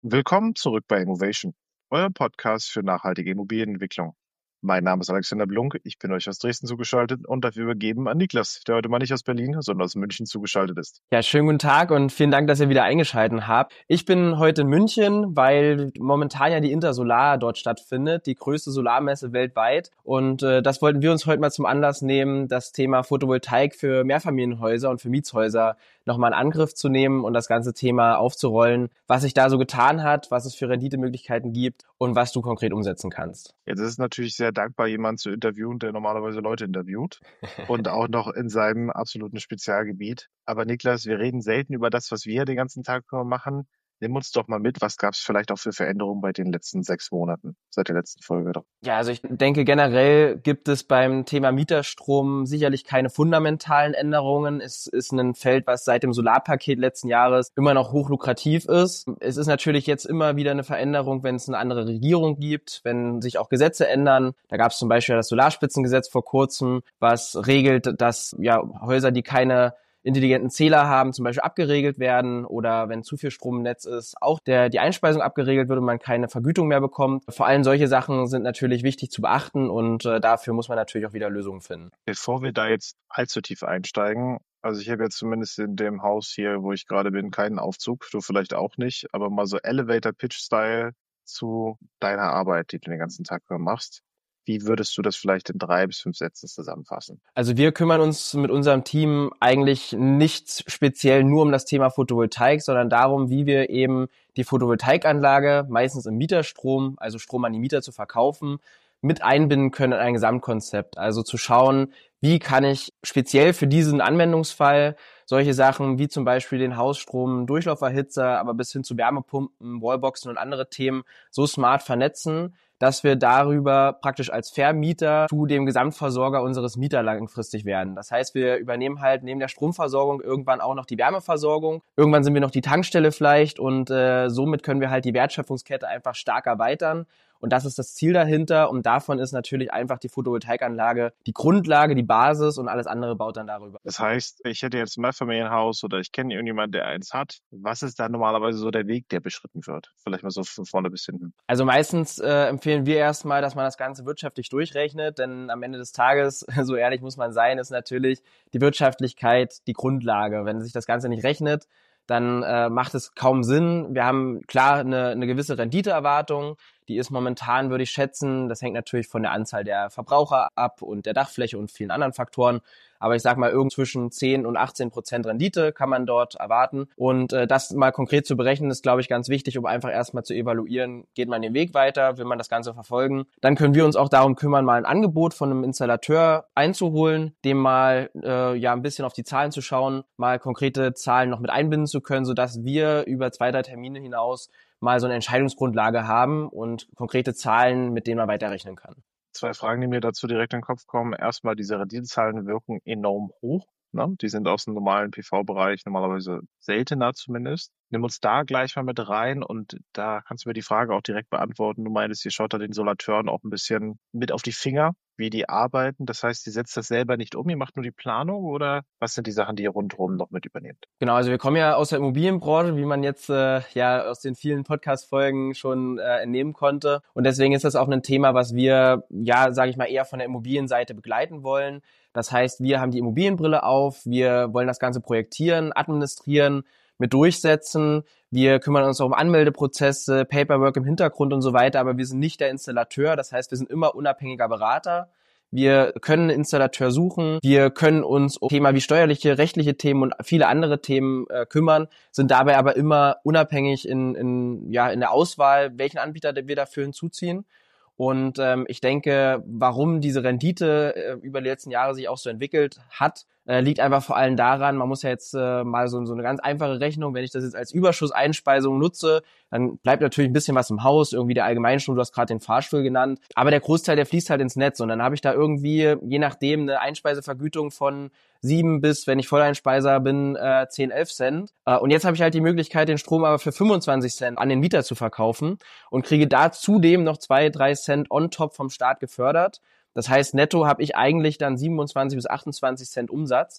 Willkommen zurück bei Innovation, euer Podcast für nachhaltige Immobilienentwicklung. Mein Name ist Alexander Blunk, ich bin euch aus Dresden zugeschaltet und dafür übergeben an Niklas, der heute mal nicht aus Berlin, sondern aus München zugeschaltet ist. Ja, schönen guten Tag und vielen Dank, dass ihr wieder eingeschaltet habt. Ich bin heute in München, weil momentan ja die Intersolar dort stattfindet, die größte Solarmesse weltweit. Und das wollten wir uns heute mal zum Anlass nehmen, das Thema Photovoltaik für Mehrfamilienhäuser und für Mietshäuser nochmal in Angriff zu nehmen und das ganze Thema aufzurollen, was sich da so getan hat, was es für Renditemöglichkeiten gibt und was du konkret umsetzen kannst. Jetzt ist es natürlich sehr dankbar, jemanden zu interviewen, der normalerweise Leute interviewt und auch noch in seinem absoluten Spezialgebiet. Aber Niklas, wir reden selten über das, was wir den ganzen Tag machen. Nimm uns doch mal mit, was gab es vielleicht auch für Veränderungen bei den letzten 6 Monaten, seit der letzten Folge doch. Ja, also ich denke generell gibt es beim Thema Mieterstrom sicherlich keine fundamentalen Änderungen. Es ist ein Feld, was seit dem Solarpaket letzten Jahres immer noch hochlukrativ ist. Es ist natürlich jetzt immer wieder eine Veränderung, wenn es eine andere Regierung gibt, wenn sich auch Gesetze ändern. Da gab es zum Beispiel das Solarspitzengesetz vor kurzem, was regelt, dass Häuser, die keine intelligenten Zähler haben, zum Beispiel abgeregelt werden oder wenn zu viel Strom im Netz ist, auch die Einspeisung abgeregelt wird und man keine Vergütung mehr bekommt. Vor allem solche Sachen sind natürlich wichtig zu beachten und dafür muss man natürlich auch wieder Lösungen finden. Bevor wir da jetzt allzu tief einsteigen, also ich habe jetzt zumindest in dem Haus hier, wo ich gerade bin, keinen Aufzug, du vielleicht auch nicht, aber mal so Elevator-Pitch-Style zu deiner Arbeit, die du den ganzen Tag machst. Wie würdest du das vielleicht in 3 bis 5 Sätzen zusammenfassen? Also wir kümmern uns mit unserem Team eigentlich nicht speziell nur um das Thema Photovoltaik, sondern darum, wie wir eben die Photovoltaikanlage, meistens im Mieterstrom, also Strom an die Mieter zu verkaufen, mit einbinden können in ein Gesamtkonzept. Also zu schauen, wie kann ich speziell für diesen Anwendungsfall solche Sachen wie zum Beispiel den Hausstrom, Durchlauferhitzer, aber bis hin zu Wärmepumpen, Wallboxen und andere Themen so smart vernetzen, dass wir darüber praktisch als Vermieter zu dem Gesamtversorger unseres Mieters langfristig werden. Das heißt, wir übernehmen halt neben der Stromversorgung irgendwann auch noch die Wärmeversorgung. Irgendwann sind wir noch die Tankstelle vielleicht und somit können wir halt die Wertschöpfungskette einfach stark erweitern. Und das ist das Ziel dahinter. Und davon ist natürlich einfach die Photovoltaikanlage die Grundlage, die Basis und alles andere baut dann darüber. Das heißt, ich hätte jetzt ein Mehrfamilienhaus oder ich kenne irgendjemanden, der eins hat. Was ist da normalerweise so der Weg, der beschritten wird? Vielleicht mal so von vorne bis hinten. Also meistens empfehlen wir erstmal, dass man das Ganze wirtschaftlich durchrechnet, denn am Ende des Tages, so ehrlich muss man sein, ist natürlich die Wirtschaftlichkeit die Grundlage. Wenn sich das Ganze nicht rechnet, dann macht es kaum Sinn. Wir haben klar eine gewisse Renditeerwartung, die ist momentan, würde ich schätzen, das hängt natürlich von der Anzahl der Verbraucher ab und der Dachfläche und vielen anderen Faktoren. Aber ich sag mal, irgend zwischen 10 und 18% Rendite kann man dort erwarten. Und das mal konkret zu berechnen, ist, glaube ich, ganz wichtig, um einfach erstmal zu evaluieren, geht man den Weg weiter, will man das Ganze verfolgen. Dann können wir uns auch darum kümmern, mal ein Angebot von einem Installateur einzuholen, dem mal ein bisschen auf die Zahlen zu schauen, mal konkrete Zahlen noch mit einbinden zu können, sodass wir über 2, 3 Termine hinaus mal so eine Entscheidungsgrundlage haben und konkrete Zahlen, mit denen man weiterrechnen kann. 2 Fragen, die mir dazu direkt in den Kopf kommen. Erstmal, diese Renditezahlen wirken enorm hoch. Ne? Die sind aus dem normalen PV-Bereich normalerweise seltener zumindest. Nimm uns da gleich mal mit rein und da kannst du mir die Frage auch direkt beantworten. Du meintest, ihr schaut da den Solateuren auch ein bisschen mit auf die Finger, wie die arbeiten. Das heißt, ihr setzt das selber nicht um, ihr macht nur die Planung oder was sind die Sachen, die ihr rundherum noch mit übernehmt? Genau, also wir kommen ja aus der Immobilienbranche, wie man jetzt aus den vielen Podcast-Folgen schon entnehmen konnte. Und deswegen ist das auch ein Thema, was wir, sage ich mal, eher von der Immobilienseite begleiten wollen. Das heißt, wir haben die Immobilienbrille auf, wir wollen das Ganze projektieren, administrieren, mit durchsetzen. Wir kümmern uns auch um Anmeldeprozesse, Paperwork im Hintergrund und so weiter, aber wir sind nicht der Installateur. Das heißt, wir sind immer unabhängiger Berater. Wir können einen Installateur suchen, wir können uns um Themen wie steuerliche, rechtliche Themen und viele andere Themen kümmern, sind dabei aber immer unabhängig in der Auswahl, welchen Anbieter wir dafür hinzuziehen. Und ich denke, warum diese Rendite über die letzten Jahre sich auch so entwickelt hat, liegt einfach vor allem daran, man muss ja jetzt mal so eine ganz einfache Rechnung, wenn ich das jetzt als Überschusseinspeisung nutze, dann bleibt natürlich ein bisschen was im Haus, irgendwie der Allgemeinstrom, du hast gerade den Fahrstuhl genannt, aber der Großteil, der fließt halt ins Netz und dann habe ich da irgendwie, je nachdem, eine Einspeisevergütung von 7 bis, wenn ich Volleinspeiser bin, 10, 11 Cent. Und jetzt habe ich halt die Möglichkeit, den Strom aber für 25 Cent an den Mieter zu verkaufen und kriege da zudem noch 2, 3 Cent on top vom Staat gefördert. Das heißt, netto habe ich eigentlich dann 27 bis 28 Cent Umsatz.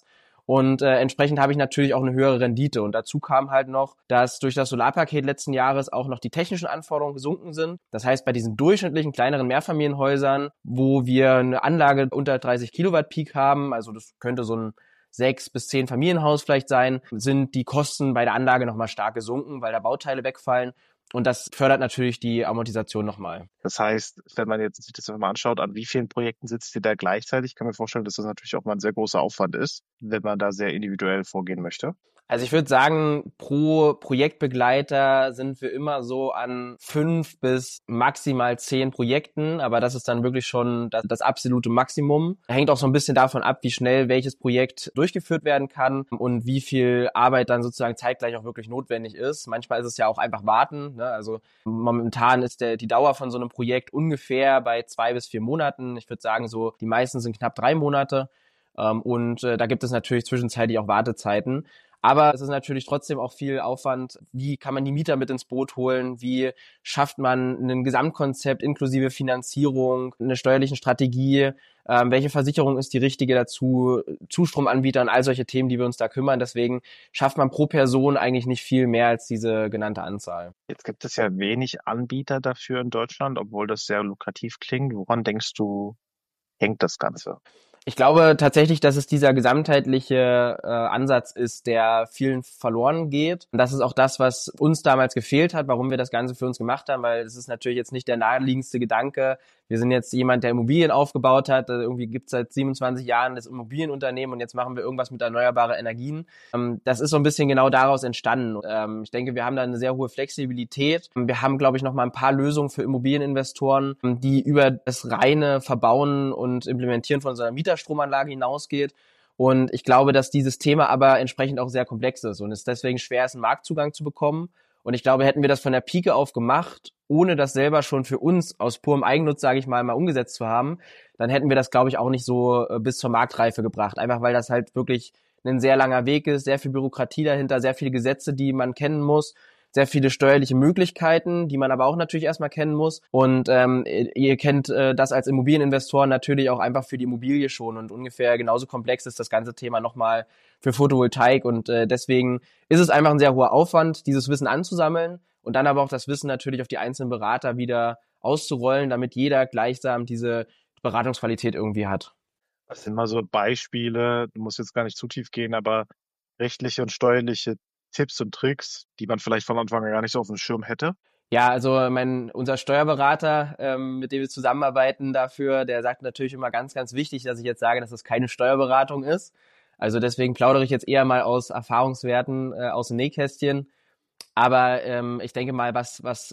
Und entsprechend habe ich natürlich auch eine höhere Rendite. Und dazu kam halt noch, dass durch das Solarpaket letzten Jahres auch noch die technischen Anforderungen gesunken sind. Das heißt, bei diesen durchschnittlichen kleineren Mehrfamilienhäusern, wo wir eine Anlage unter 30 Kilowatt Peak haben, also das könnte so ein 6 bis 10 Familienhaus vielleicht sein, sind die Kosten bei der Anlage nochmal stark gesunken, weil da Bauteile wegfallen. Und das fördert natürlich die Amortisation nochmal. Das heißt, wenn man jetzt sich das mal anschaut, an wie vielen Projekten sitzt ihr da gleichzeitig, kann man vorstellen, dass das natürlich auch mal ein sehr großer Aufwand ist, wenn man da sehr individuell vorgehen möchte. Also ich würde sagen, pro Projektbegleiter sind wir immer so an 5 bis maximal 10 Projekten, aber das ist dann wirklich schon das absolute Maximum. Hängt auch so ein bisschen davon ab, wie schnell welches Projekt durchgeführt werden kann und wie viel Arbeit dann sozusagen zeitgleich auch wirklich notwendig ist. Manchmal ist es ja auch einfach warten, ne? Also momentan ist die Dauer von so einem Projekt ungefähr bei 2 bis 4 Monaten. Ich würde sagen, so die meisten sind knapp 3 Monate. Und da gibt es natürlich zwischenzeitlich auch Wartezeiten. Aber es ist natürlich trotzdem auch viel Aufwand. Wie kann man die Mieter mit ins Boot holen? Wie schafft man ein Gesamtkonzept inklusive Finanzierung, eine steuerliche Strategie? Welche Versicherung ist die richtige dazu? Zustromanbietern, all solche Themen, die wir uns da kümmern. Deswegen schafft man pro Person eigentlich nicht viel mehr als diese genannte Anzahl. Jetzt gibt es ja wenig Anbieter dafür in Deutschland, obwohl das sehr lukrativ klingt. Woran denkst du, hängt das Ganze? Ich glaube tatsächlich, dass es dieser gesamtheitliche Ansatz ist, der vielen verloren geht. Und das ist auch das, was uns damals gefehlt hat, warum wir das Ganze für uns gemacht haben, weil es ist natürlich jetzt nicht der naheliegendste Gedanke. Wir sind jetzt jemand, der Immobilien aufgebaut hat. Irgendwie gibt es seit 27 Jahren das Immobilienunternehmen und jetzt machen wir irgendwas mit erneuerbaren Energien. Das ist so ein bisschen genau daraus entstanden. Ich denke, wir haben da eine sehr hohe Flexibilität. Wir haben, glaube ich, noch mal ein paar Lösungen für Immobilieninvestoren, die über das reine Verbauen und Implementieren von so einer Mieterstromanlage hinausgeht. Und ich glaube, dass dieses Thema aber entsprechend auch sehr komplex ist und es deswegen schwer ist, einen Marktzugang zu bekommen. Und ich glaube, hätten wir das von der Pike auf gemacht, ohne das selber schon für uns aus purem Eigennutz, sage ich mal umgesetzt zu haben, dann hätten wir das, glaube ich, auch nicht so bis zur Marktreife gebracht. Einfach weil das halt wirklich ein sehr langer Weg ist, sehr viel Bürokratie dahinter, sehr viele Gesetze, die man kennen muss, sehr viele steuerliche Möglichkeiten, die man aber auch natürlich erstmal kennen muss. Und ihr kennt das als Immobilieninvestoren natürlich auch einfach für die Immobilie schon. Und ungefähr genauso komplex ist das ganze Thema nochmal für Photovoltaik. Und deswegen ist es einfach ein sehr hoher Aufwand, dieses Wissen anzusammeln und dann aber auch das Wissen natürlich auf die einzelnen Berater wieder auszurollen, damit jeder gleichsam diese Beratungsqualität irgendwie hat. Was sind mal so Beispiele, du musst jetzt gar nicht zu tief gehen, aber rechtliche und steuerliche Tipps und Tricks, die man vielleicht von Anfang an gar nicht so auf dem Schirm hätte? Ja, also unser Steuerberater, mit dem wir zusammenarbeiten dafür, der sagt natürlich immer ganz, ganz wichtig, dass ich jetzt sage, dass es keine Steuerberatung ist. Also deswegen plaudere ich jetzt eher mal aus Erfahrungswerten aus dem Nähkästchen. Aber ich denke mal, was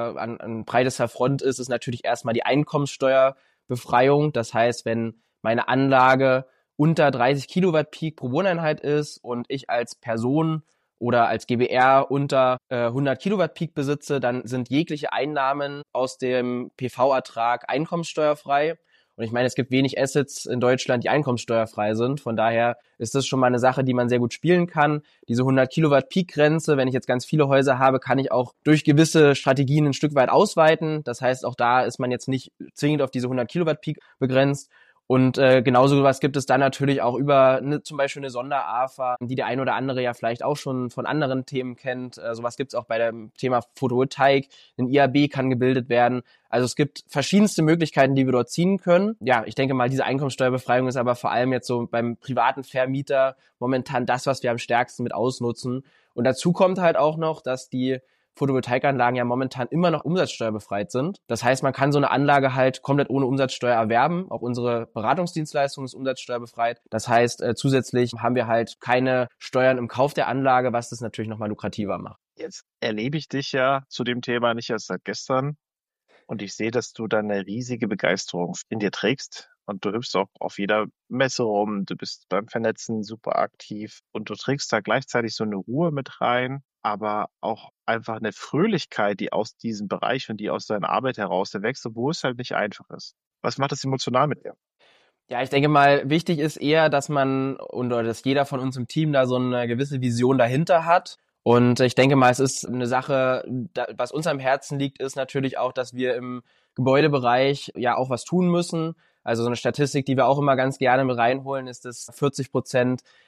an breitester Front ist, ist natürlich erstmal die Einkommenssteuerbefreiung. Das heißt, wenn meine Anlage unter 30 Kilowatt Peak pro Wohneinheit ist und ich als Person oder als GbR unter 100 Kilowatt Peak besitze, dann sind jegliche Einnahmen aus dem PV-Ertrag einkommenssteuerfrei. Und ich meine, es gibt wenig Assets in Deutschland, die einkommenssteuerfrei sind. Von daher ist das schon mal eine Sache, die man sehr gut spielen kann. Diese 100 Kilowatt Peak-Grenze, wenn ich jetzt ganz viele Häuser habe, kann ich auch durch gewisse Strategien ein Stück weit ausweiten. Das heißt, auch da ist man jetzt nicht zwingend auf diese 100 Kilowatt Peak begrenzt. Und genauso was gibt es dann natürlich auch über zum Beispiel eine Sonder-AFA, die der ein oder andere ja vielleicht auch schon von anderen Themen kennt. Sowas gibt es auch bei dem Thema Photovoltaik. Ein IAB kann gebildet werden. Also es gibt verschiedenste Möglichkeiten, die wir dort ziehen können. Ja, ich denke mal, diese Einkommensteuerbefreiung ist aber vor allem jetzt so beim privaten Vermieter momentan das, was wir am stärksten mit ausnutzen. Und dazu kommt halt auch noch, dass die Photovoltaikanlagen ja momentan immer noch umsatzsteuerbefreit sind. Das heißt, man kann so eine Anlage halt komplett ohne Umsatzsteuer erwerben. Auch unsere Beratungsdienstleistung ist umsatzsteuerbefreit. Das heißt, zusätzlich haben wir halt keine Steuern im Kauf der Anlage, was das natürlich nochmal lukrativer macht. Jetzt erlebe ich dich ja zu dem Thema nicht erst seit gestern und ich sehe, dass du da eine riesige Begeisterung in dir trägst. Und du hüpfst auch auf jeder Messe rum, du bist beim Vernetzen super aktiv und du trägst da gleichzeitig so eine Ruhe mit rein, aber auch einfach eine Fröhlichkeit, die aus diesem Bereich und die aus deiner Arbeit heraus erwächst, obwohl es halt nicht einfach ist. Was macht das emotional mit dir? Ja, ich denke mal, wichtig ist eher, dass man oder dass jeder von uns im Team da so eine gewisse Vision dahinter hat. Und ich denke mal, es ist eine Sache, was uns am Herzen liegt, ist natürlich auch, dass wir im Gebäudebereich ja auch was tun müssen. Also so eine Statistik, die wir auch immer ganz gerne mit reinholen, ist, dass 40%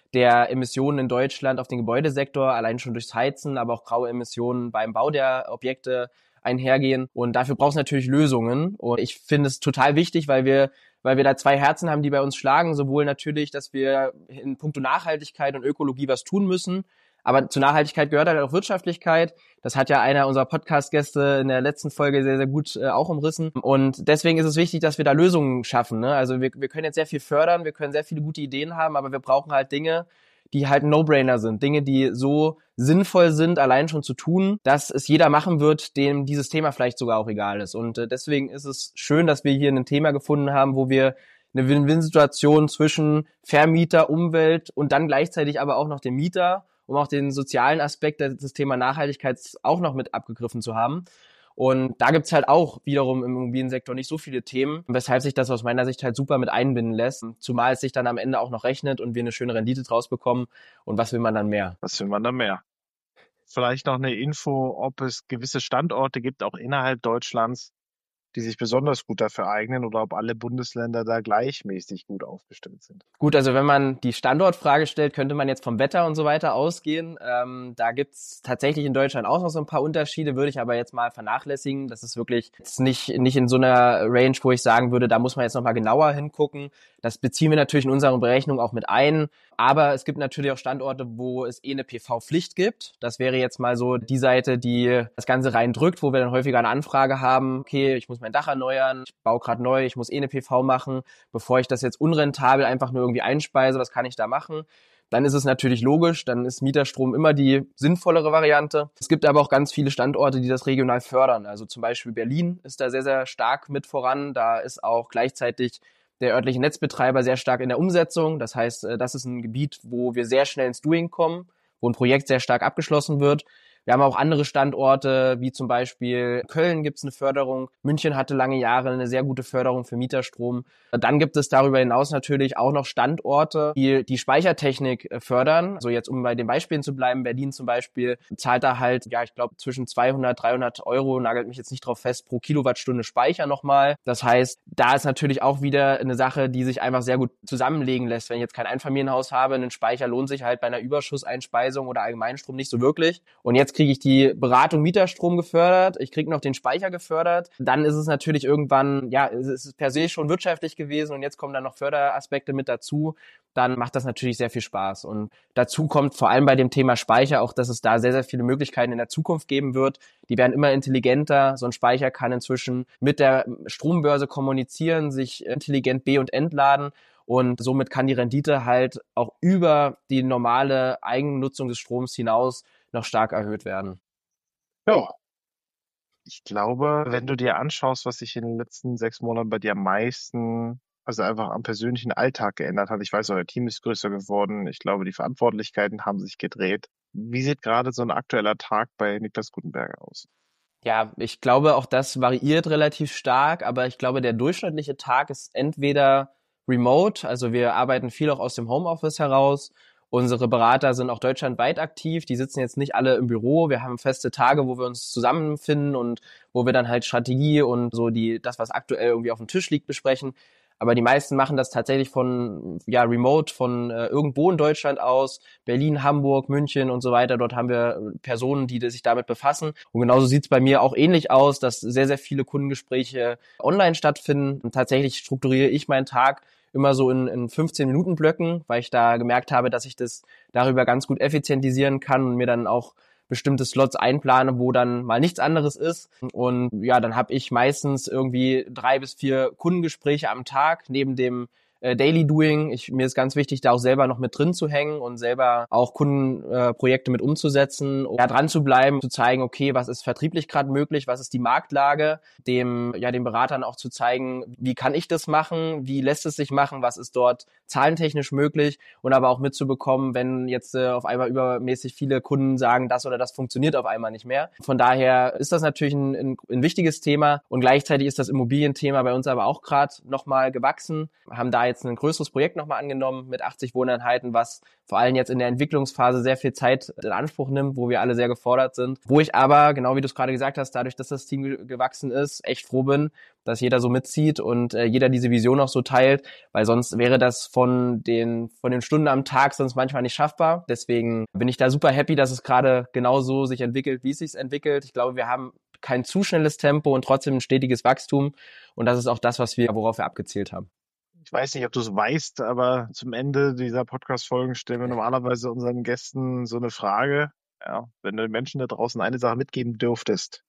der Emissionen in Deutschland auf den Gebäudesektor, allein schon durchs Heizen, aber auch graue Emissionen beim Bau der Objekte einhergehen. Und dafür braucht es natürlich Lösungen. Und ich finde es total wichtig, weil wir da zwei Herzen haben, die bei uns schlagen. Sowohl natürlich, dass wir in puncto Nachhaltigkeit und Ökologie was tun müssen. Aber zur Nachhaltigkeit gehört halt auch Wirtschaftlichkeit. Das hat ja einer unserer Podcast-Gäste in der letzten Folge sehr, sehr gut auch umrissen. Und deswegen ist es wichtig, dass wir da Lösungen schaffen. Ne? Also wir können jetzt sehr viel fördern, wir können sehr viele gute Ideen haben, aber wir brauchen halt Dinge, die halt ein No-Brainer sind. Dinge, die so sinnvoll sind, allein schon zu tun, dass es jeder machen wird, dem dieses Thema vielleicht sogar auch egal ist. Und deswegen ist es schön, dass wir hier ein Thema gefunden haben, wo wir eine Win-Win-Situation zwischen Vermieter, Umwelt und dann gleichzeitig aber auch noch dem Mieter, um auch den sozialen Aspekt des Thema Nachhaltigkeit auch noch mit abgegriffen zu haben. Und da gibt's halt auch wiederum im Immobiliensektor nicht so viele Themen, weshalb sich das aus meiner Sicht halt super mit einbinden lässt, zumal es sich dann am Ende auch noch rechnet und wir eine schöne Rendite draus bekommen. Und was will man dann mehr? Was will man da mehr? Vielleicht noch eine Info, ob es gewisse Standorte gibt, auch innerhalb Deutschlands, die sich besonders gut dafür eignen oder ob alle Bundesländer da gleichmäßig gut aufgestellt sind. Gut, also wenn man die Standortfrage stellt, könnte man jetzt vom Wetter und so weiter ausgehen. Da gibt's tatsächlich in Deutschland auch noch so ein paar Unterschiede, würde ich aber jetzt mal vernachlässigen. Das ist wirklich jetzt nicht in so einer Range, wo ich sagen würde, da muss man jetzt nochmal genauer hingucken. Das beziehen wir natürlich in unseren Berechnungen auch mit ein. Aber es gibt natürlich auch Standorte, wo es eine PV-Pflicht gibt. Das wäre jetzt mal so die Seite, die das Ganze reindrückt, wo wir dann häufiger eine Anfrage haben, okay, ich muss mein Dach erneuern, ich baue gerade neu, ich muss eine PV machen, bevor ich das jetzt unrentabel einfach nur irgendwie einspeise, was kann ich da machen? Dann ist es natürlich logisch, dann ist Mieterstrom immer die sinnvollere Variante. Es gibt aber auch ganz viele Standorte, die das regional fördern. Also zum Beispiel Berlin ist da sehr, sehr stark mit voran. Da ist auch gleichzeitig der örtliche Netzbetreiber sehr stark in der Umsetzung. Das heißt, das ist ein Gebiet, wo wir sehr schnell ins Doing kommen, wo ein Projekt sehr stark abgeschlossen wird. Wir haben auch andere Standorte, wie zum Beispiel Köln gibt es eine Förderung. München hatte lange Jahre eine sehr gute Förderung für Mieterstrom. Dann gibt es darüber hinaus natürlich auch noch Standorte, die die Speichertechnik fördern. Also jetzt, um bei den Beispielen zu bleiben, Berlin zum Beispiel zahlt da halt, ja, ich glaube zwischen 200, 300 Euro, nagelt mich jetzt nicht drauf fest, pro Kilowattstunde Speicher nochmal. Das heißt, da ist natürlich auch wieder eine Sache, die sich einfach sehr gut zusammenlegen lässt. Wenn ich jetzt kein Einfamilienhaus habe, ein Speicher lohnt sich halt bei einer Überschusseinspeisung oder Allgemeinstrom nicht so wirklich. Und jetzt kriege ich die Beratung Mieterstrom gefördert, ich kriege noch den Speicher gefördert, dann ist es natürlich irgendwann, ja, es ist per se schon wirtschaftlich gewesen und jetzt kommen dann noch Förderaspekte mit dazu, dann macht das natürlich sehr viel Spaß. Und dazu kommt vor allem bei dem Thema Speicher auch, dass es da sehr, sehr viele Möglichkeiten in der Zukunft geben wird. Die werden immer intelligenter. So ein Speicher kann inzwischen mit der Strombörse kommunizieren, sich intelligent be- und entladen. Und somit kann die Rendite halt auch über die normale Eigennutzung des Stroms hinaus noch stark erhöht werden. Ja, ich glaube, wenn du dir anschaust, was sich in den letzten 6 Monaten bei dir am meisten, also einfach am persönlichen Alltag geändert hat. Ich weiß, euer Team ist größer geworden. Ich glaube, die Verantwortlichkeiten haben sich gedreht. Wie sieht gerade so ein aktueller Tag bei Niklas Gutenberger aus? Ja, ich glaube, auch das variiert relativ stark, aber ich glaube, der durchschnittliche Tag ist entweder remote, also wir arbeiten viel auch aus dem Homeoffice heraus. Unsere Berater sind auch deutschlandweit aktiv, die sitzen jetzt nicht alle im Büro. Wir haben feste Tage, wo wir uns zusammenfinden und wo wir dann halt Strategie und so das, was aktuell irgendwie auf dem Tisch liegt, besprechen. Aber die meisten machen das tatsächlich von, ja, remote, von irgendwo in Deutschland aus, Berlin, Hamburg, München und so weiter. Dort haben wir Personen, die sich damit befassen. Und genauso sieht es bei mir auch ähnlich aus, dass sehr, sehr viele Kundengespräche online stattfinden. Und tatsächlich strukturiere ich meinen Tag immer so in 15-Minuten-Blöcken, weil ich da gemerkt habe, dass ich das darüber ganz gut effizientisieren kann und mir dann auch bestimmte Slots einplane, wo dann mal nichts anderes ist. Und ja, dann habe ich meistens irgendwie 3 bis 4 Kundengespräche am Tag neben dem Daily Doing. Mir ist ganz wichtig, da auch selber noch mit drin zu hängen und selber auch Kundenprojekte mit umzusetzen, ja, dran zu bleiben, zu zeigen, okay, was ist vertrieblich gerade möglich, was ist die Marktlage, den Beratern auch zu zeigen, wie kann ich das machen, wie lässt es sich machen, was ist dort zahlentechnisch möglich und aber auch mitzubekommen, wenn jetzt auf einmal übermäßig viele Kunden sagen, das oder das funktioniert auf einmal nicht mehr. Von daher ist das natürlich ein wichtiges Thema und gleichzeitig ist das Immobilienthema bei uns aber auch gerade nochmal gewachsen, haben da jetzt jetzt ein größeres Projekt nochmal angenommen mit 80 Wohneinheiten, was vor allem jetzt in der Entwicklungsphase sehr viel Zeit in Anspruch nimmt, wo wir alle sehr gefordert sind. Wo ich aber, genau wie du es gerade gesagt hast, dadurch, dass das Team gewachsen ist, echt froh bin, dass jeder so mitzieht und jeder diese Vision auch so teilt, weil sonst wäre das von den Stunden am Tag sonst manchmal nicht schaffbar. Deswegen bin ich da super happy, dass es gerade genauso sich entwickelt, wie es sich entwickelt. Ich glaube, wir haben kein zu schnelles Tempo und trotzdem ein stetiges Wachstum. Und das ist auch das, worauf wir abgezielt haben. Ich weiß nicht, ob du es weißt, aber zum Ende dieser Podcast-Folgen stellen wir normalerweise unseren Gästen so eine Frage. Ja, wenn du den Menschen da draußen eine Sache mitgeben dürftest,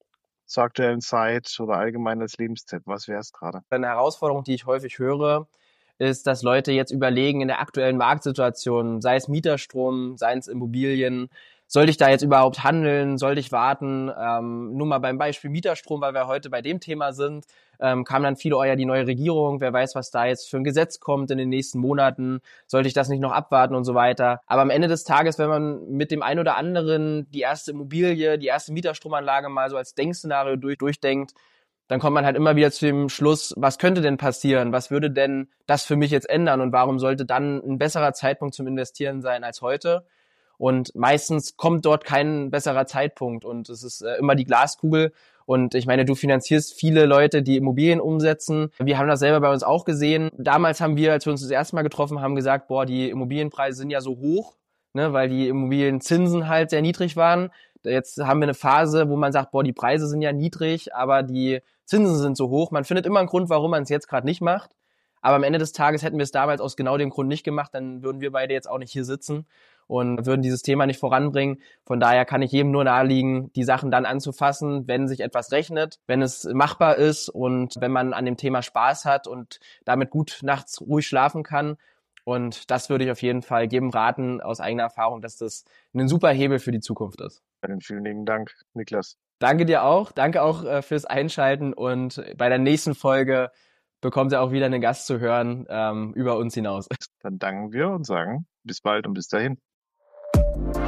zur aktuellen Zeit oder allgemein als Lebenstipp, was wäre es gerade? Eine Herausforderung, die ich häufig höre, ist, dass Leute jetzt überlegen in der aktuellen Marktsituation, sei es Mieterstrom, sei es Immobilien, sollte ich da jetzt überhaupt handeln, sollte ich warten? Nur mal beim Beispiel Mieterstrom, weil wir heute bei dem Thema sind, kamen dann viele, die neue Regierung, wer weiß, was da jetzt für ein Gesetz kommt in den nächsten Monaten, sollte ich das nicht noch abwarten und so weiter. Aber am Ende des Tages, wenn man mit dem einen oder anderen die erste Immobilie, die erste Mieterstromanlage mal so als Denkszenario durchdenkt, dann kommt man halt immer wieder zu dem Schluss, was könnte denn passieren? Was würde denn das für mich jetzt ändern? Und warum sollte dann ein besserer Zeitpunkt zum Investieren sein als heute? Und meistens kommt dort kein besserer Zeitpunkt und es ist immer die Glaskugel. Und ich meine, du finanzierst viele Leute, die Immobilien umsetzen. Wir haben das selber bei uns auch gesehen. Damals haben wir, als wir uns das erste Mal getroffen haben, gesagt, boah, die Immobilienpreise sind ja so hoch, ne, weil die Immobilienzinsen halt sehr niedrig waren. Jetzt haben wir eine Phase, wo man sagt, boah, die Preise sind ja niedrig, aber die Zinsen sind so hoch. Man findet immer einen Grund, warum man es jetzt gerade nicht macht. Aber am Ende des Tages hätten wir es damals aus genau dem Grund nicht gemacht, dann würden wir beide jetzt auch nicht hier sitzen und würden dieses Thema nicht voranbringen. Von daher kann ich jedem nur nahelegen, die Sachen dann anzufassen, wenn sich etwas rechnet, wenn es machbar ist und wenn man an dem Thema Spaß hat und damit gut nachts ruhig schlafen kann. Und das würde ich auf jeden Fall jedem raten, aus eigener Erfahrung, dass das ein super Hebel für die Zukunft ist. Vielen lieben Dank, Niklas. Danke dir auch. Danke auch fürs Einschalten und bei der nächsten Folge bekommt ihr auch wieder einen Gast zu hören über uns hinaus. Dann danken wir und sagen bis bald und bis dahin.